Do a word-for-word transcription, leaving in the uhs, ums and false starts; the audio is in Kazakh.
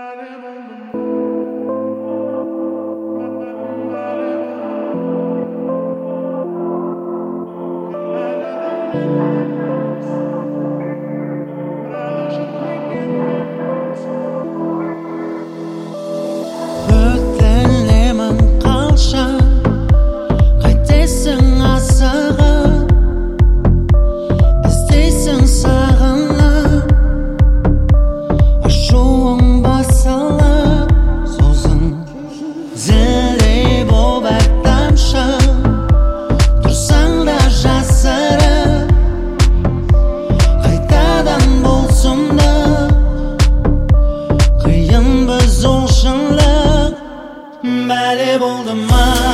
Өтінемін қалша қайтесің асығып, іздейсің сағынып, ашуың басылып сосын зілдей боп әр тамшы тұрсаң да жасырып, қайтадан бұл сұмдық қиын біз ол шындық. Бәле болды ма?